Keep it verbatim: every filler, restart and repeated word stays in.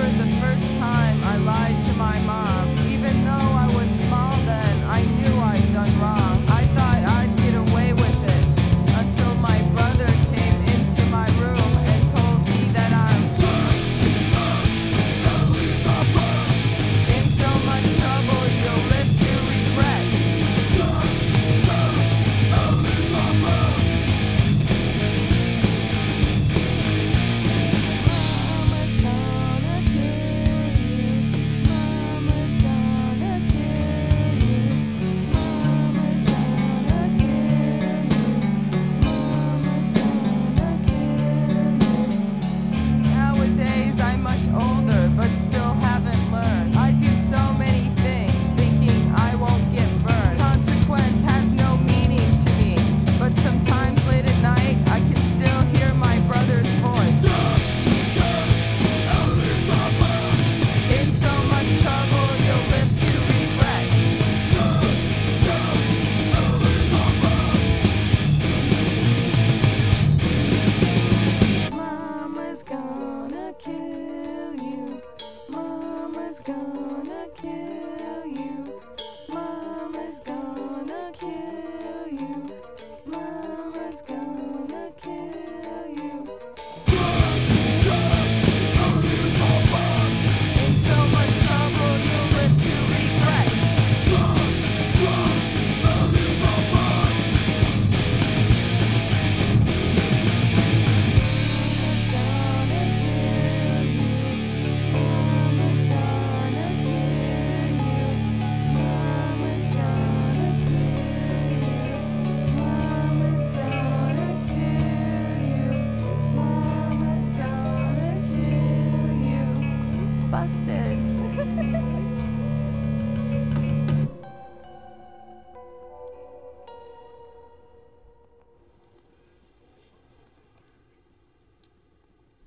remember the first time I lied to my mom. Even though I was small then, I knew I'd done wrong. I thought I'd get away with it until my brother came into my room and told me that I'm in so much trouble you'll live to regret. Mama's gonna kill you. Mama's gonna kill you. Mama's gonna kill you. Mama's gonna kill you. Nowadays I'm much older, but still haven't learned. I do so many things, thinking I won't get burned. Consequence has no meaning to me, but sometimes late at night I can still hear my brother's voice. In so much trouble you'll live to regret. Mama's gone.